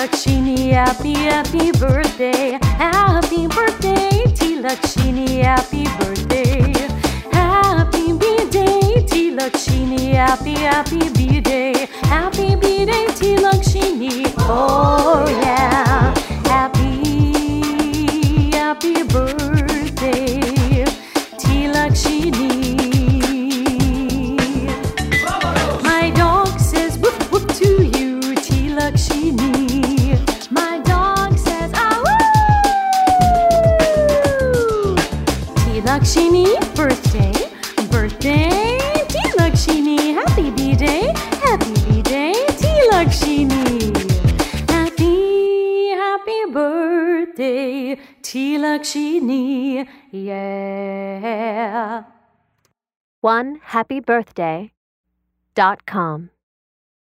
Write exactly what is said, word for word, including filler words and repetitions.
Lakshmi, happy, happy birthday. Happy birthday, T. Lakshmi, happy birthday. Happy B-Day, T. Lakshmi, happy, happy B-Day. Happy B-Day, T. Lakshmi. Oh yeah, happy, happy birthday, T. Lakshmi. My dog says whoop whoop to you, T. Lakshmi. My dog says ah woo. T. Lakshmi, birthday, birthday, T. Lakshmi. Happy B-Day, happy B-Day, T. Lakshmi. Happy, happy birthday, T. Lakshmi. Yeah. one happy birthday dot com